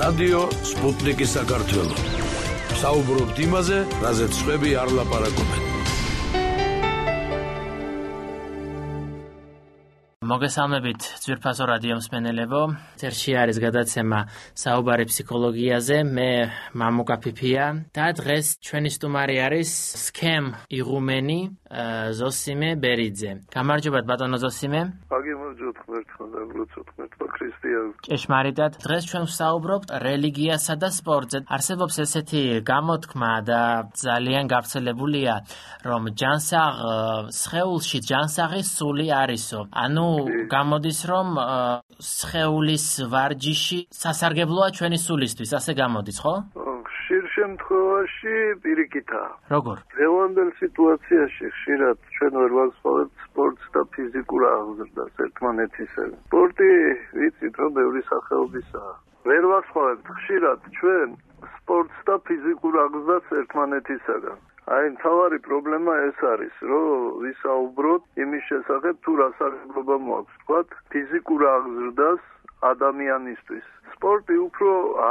რადიო სპუტნიკის საქართველო. საუბრობთ იმაზე, რაზეც სხვები არ ლაპარაკობენ. მოგესალმებით ძვირფასო რადიო მსმენელებო. ეთერში არის გადაცემა საუბარი ფსიქოლოგიაზე. მე მამუკა ფიფია და დღეს ჩვენი სტუმარი არის სქემ იღუმენი ზოსიმე ბერიძე. გამარჯობათ ბატონო ზოსიმე. აგიმარჯობთ ღმერთმა და გლოცოთ ქრისტიანს. ჭეშმარიტად. დღეს ჩვენ ვსაუბრობთ რელიგიასა და სპორტზე. არსებობს ესეთი გამოთქმა და ძალიან გავრცელებულია, რომ ჯანსაღ სხეულში ჯანსაღი სული არისო. ანუ გამოდის, რომ სხეულის ვარჯიში სასარგებლოა ჩვენი სულისთვის, ასე გამოდის, ხო? ხშირ შემთხვევაში პირიქითაა. როგორ? დღევანდელ სიტუაციაში ხშირად ჩვენ ვერ ვასწავლებთ სპორტს და ფიზიკურ აღზრდას ერთმანეთისგან. სპორტი ვიცით, რომ ბევრი სახეობისაა. ვერ ვასწავლებთ ხშირად ჩვენ სპორტს და ფიზიკურ აღზრდას ერთმანეთისგან. აი, მთავარი პრობლემა ეს არის, რომ ვისაუბროთ იმის შესახებ, თუ რა სარგებლობა მოაქვს, ვთქვათ, ფიზიკურ აღზრდას ადამიანისთვის. სპორტი უფრო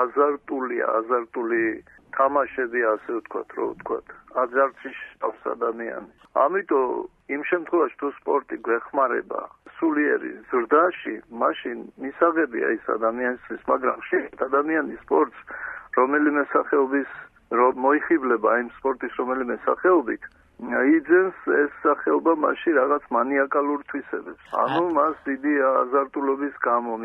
აზარტული თამაშები, ასე ვთქვათ, რომ ვთქვათ, აზარტში შევს ადამიანი. ამიტომ იმ შემთხვევაში, თუ სპორტი გვეხმარება სულიერი ზრდაში, მაშინ მისაღებია ის ადამიანისთვის, მაგრამ შეიძლება ადამიანი სპორტს რომელიმე სახეობის რომ მოიხიბლება იმ სპორტის რომელიმე სახეობით, იძენს ეს სახეობა მასში რაღაც მანიაკალურ თვისებებს. ანუ მას დიდი აზარტულობის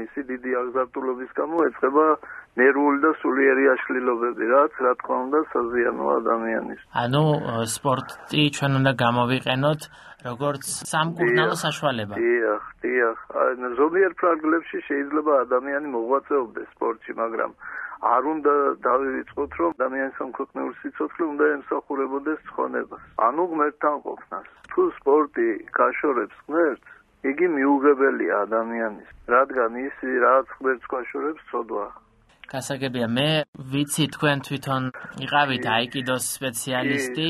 გამო ეწყება ნერვული და სულიერი აშლილობები, რაც რა თქმა უნდა საზიანოა ადამიანის. ანუ სპორტი ჩვენ უნდა გამოვიყენოთ როგორც სამკურნალო საშუალება. დიახ. ზოგიერთ ფარგლებში შეიძლება ადამიანი მოღვაწეობდეს სპორტში, მაგრამ არ უნდა დავივიწყოთ, რომ ადამიანის სამქვეყნიურ სიცოცხლე უნდა ემსახურებოდეს ცხონებას. ანუ ღმერთთან ყოფნას. თუ სპორტი გაშორებს ღმერთს, იგი მიუღებელია ადამიანის, რადგან ის რაც ღმერთს გაშორებს, ცოდვაა. გასაგებია, მე ვიცი თქვენ თვითონ იყავით აიკიდოს სპეციალისტი.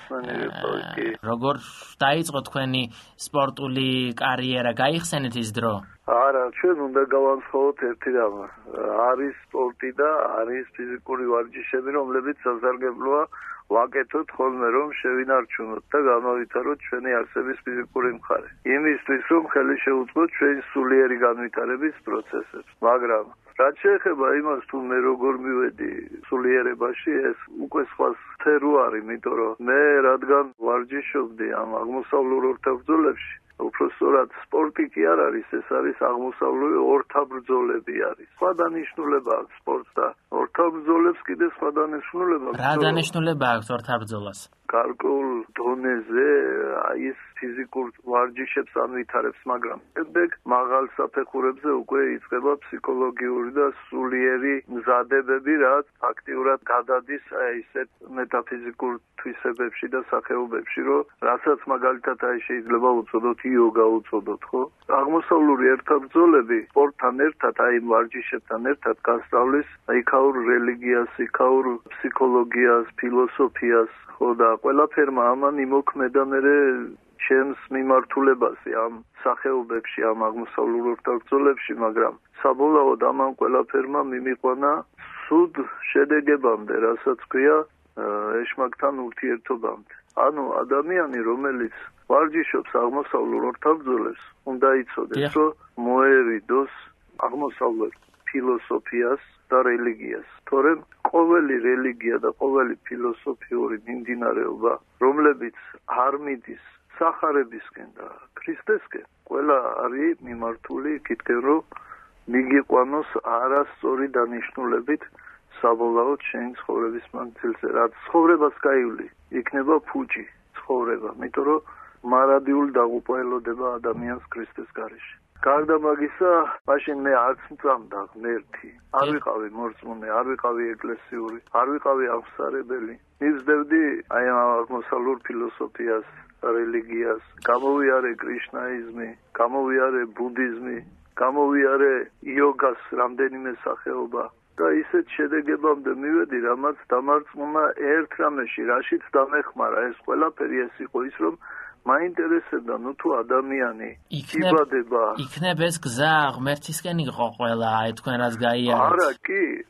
როგორ დაიწყო თქვენი სპორტული კარიერა? გაიხსენეთ ის დრო? არა, ჩვენ უნდა გავანცხოვოთ ერთი რამ. არის სპორტი და არის ფიზიკური ვარჯიშები, რომლებიც სასარგებლოა ვაკეთოთ ხოლმე, რომ შევინარჩუნოთ და გამოვითაროთ ჩვენი არსების ფიზიკური მხარე. იმისთვის, რომ ხელი შეუწყოთ ჩვენი სულიერი განვითარების პროცესებს. მაგრამ რაც შეეხება იმას, თუ მე როგორ მივედი სულიერებაში, ეს უკვე სხვა სფერო არის, იმიტომ რომ მე რადგან ვარჯიშობდი ამ აღმოსავლურ ორთაბრძოლებში, უფრო სწორად სპორტი კი არ არის, ეს არის აღმოსავლური ორთაბრძოლები არის. სხვა დანიშნულება აქვს სპორტს და ორთაბრძოლებს კიდე სხვა დანიშნულება. რა დანიშნულება აქვს ორთაბრძოლას? გარკვეულ დონეზე ის ფიზიკურ ვარჯიშებს ანვითარებს, მაგრამ შემდეგ მაღალ საფეხურებზე უკვე იწყება ფსიქოლოგიური და სულიერი მზადებები, რაც აქტიურად გადადის ისეთ მეტაფიზიკურ თვისებებში და სახეობებში, რომ რასაც მაგალითად შეიძლება უწოდოთ იოგა უწოდოთ, ხო? აღმოსავლური ერთაბრძოლები სპორტთან ერთად, იმ ვარჯიშებთან ერთად გასწავლის იქაურ რელიგიას, იქაურ ფსიქოლოგიას, ფილოსოფიას, ხო და ყველაფერმა ამან იმოქმედა მერე ჩემს მიმართულებაზე ამ სახეობებში, ამ აღმოსავლურ ორთაბრძოლებში, მაგრამ საბოლოოდ ამან ყველაფერმა მიმიყვანა სუდ შედეგებამდე, რასაც ქვია ეშმაკთან ურთიერთობამდე. ანუ ადამიანი, რომელიც ვარჯიშობს აღმოსავლურ ორთაბრძოლებს, უნდა იცოდეს, რომ მოერიდოს აღმოსავლურ ფილოსოფიას და რელიგიას. თორემ ყოველი რელიგია და ყოველი ფილოსოფიური მიმდინარეობა, რომლებიც არ მიდის სახარებისკენ და ქრისტესკენ, ყველა არის მიმართული იქითკენ, რომ მიგიყვანოს არასწორი დანიშნულებით საბოლოოდ შენი ცხოვრების მანძილზე. რაც ცხოვრებას გაივლი, იქნება ფუჭი ცხოვრება, იმიტომ რომ მარადიული დაღუპველოდება ადამიანს ქრისტეს გარეშე. გარდა მაგისა, მაშინ მე არც მწამდა ღმერთი. არ ვიყავი მორწმუნე, არ ვიყავი ეკლესიური, არ ვიყავი აღსარებელი. მივსდევდი აი ამ აღმოსავლურ ფილოსოფიას, რელიგიას, გამოვიარე კრიშნაიზმი, გამოვიარე ბუდიზმი, გამოვიარე იოგას რამდენიმე სახეობა. და ისეთ შედეგებამდე მივედი, რამაც დამარწმუნა ერთ რამეში, რაშიც დამეხმარა ეს ყველაფერი ეს იყო ის, რომ მაინტერესებდა, ნუ თუ ადამიანი იბადება. იქნებ ეს გზა ღმერთისკენ იყო ყველა, აი თქვენ რაც გაიარეთ. არა, კი,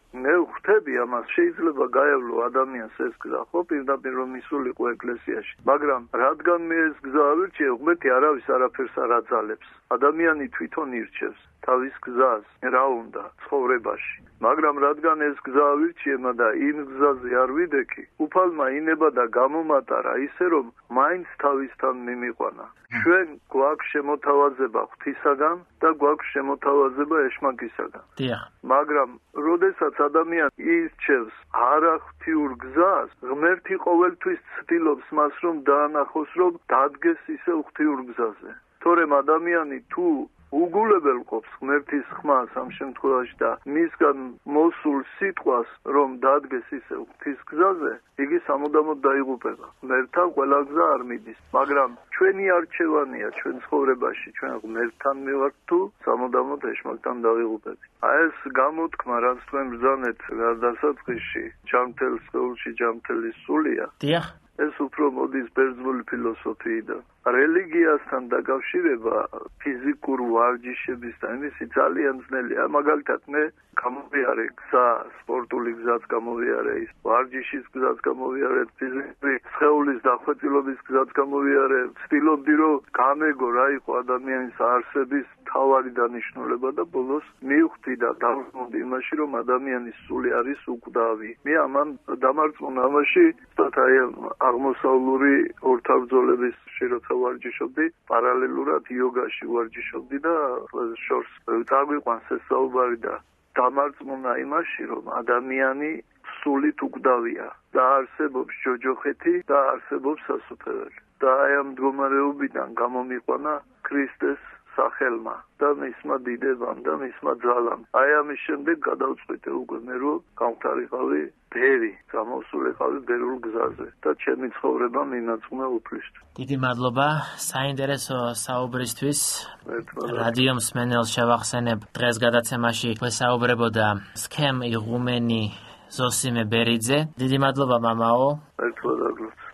მე ვხვდები ამას, შეიძლება გაევლო ადამიანს ეს გზა, ხო, პირდაპირ რომ მისულიყო ეკლესიაში, მაგრამ რადგან მე ეს გზა ავირჩიე, ღმერთი არავის არაფერს არ აძალებს. ადამიანი თვითონ ირჩევს თავის გზას, რა უნდა ცხოვრებაში. მაგრამ რადგან ეს გზა ავირჩიე და იმ გზაზე არ ვიდექი, უფალმა ინება და გამომატარა ისე რომ მაინც თავისთან მიმიყვანა. ჩვენ გვაქვს შემოთავაზება ღვთისაგან და გვაქვს შემოთავაზება ეშმაკისაგან. მაგრამ როდესაც ადამიანი ირჩევს არაღვთიურ გზას, ღმერთი ყოველთვის ცდილობს მას რომ დაანახოს რომ დადგეს ისე ღვთიურ გზაზე. თორემ ადამიანი თუ უგულებელ ყოფს ღმერთის ხმას ამ შემთხვევაში და მისგან მოსულ სიტყვას რომ დადგეს ისე ღვთის გზაზე, იგი სამუდამოდ დაიღუპება. ღმერთთან ყველა გზა არ მიდის, მაგრამ ჩვენი არჩევანია ჩვენ ცხოვრებაში, ჩვენ ღმერთთან მივართ თუ სამუდამოდ ეშმაკთან დავიღუპებით. ეს გამოთქმა, რაც თქვენ ბრძანეთ დასაწყისში, ჯანმრთელ სხეულში ჯანმრთელი სულია. ეს უფრო მოდის ბერძნული ფილოსოფიიდან. რელიგიასთან დაკავშირება ფიზიკურ ვარჯიშებისთან იმისი ძალიან ძნელია. მაგალითად მე გამოვიარე გზა, სპორტული გზაც გამოვიარე, ის ვარჯიშის გზაც გამოვიარე, ფიზიკური სხეულის დახვეწილობის გზაც გამოვიარე. ვცდილობდი რომ გამეგო რა იყო ადამიანის არსების თავარი დანიშნულება და ბოლოს მივხვდი და დავზრუნდი იმაში რომ ადამიანის სული არის უკვდავი. მე ამან დამარწმუნა ამაში აღმოსავლური ორთაბრძოლების როცა ვარჯიშობდი, პარალელურად იოგაში ვარჯიშობდი და შორს წაგვიყვანს ეს საუბარი და დამარწმუნა იმაში, რომ ადამიანი სულით უკვდავია და არსებობს ჯოჯოხეთი და არსებობს სასუფეველი. და აი ამ მდგომარეობიდან გამომიყვანა ქრისტეს სახელმა და მისმა დიდებამ და მისმა ძალამ. აი ამის შემდეგ გადავწყვიტე უკვე მე რომ გამختارიყავი ბერი, გამოსულიყავი ბერულ გზაზე და ჩემი ცხოვრება მინაწყვნა უფლისთვის. დიდი მადლობა საინტერესო საუბრისთვის. რადიო მსმენელს შევახსენებ, დღეს გადაცემაში ვესაუბრებოდა სქემ იღუმენი ზოსიმე ბერიძე. დიდი მადლობა მამაო. ერთად აგლოც.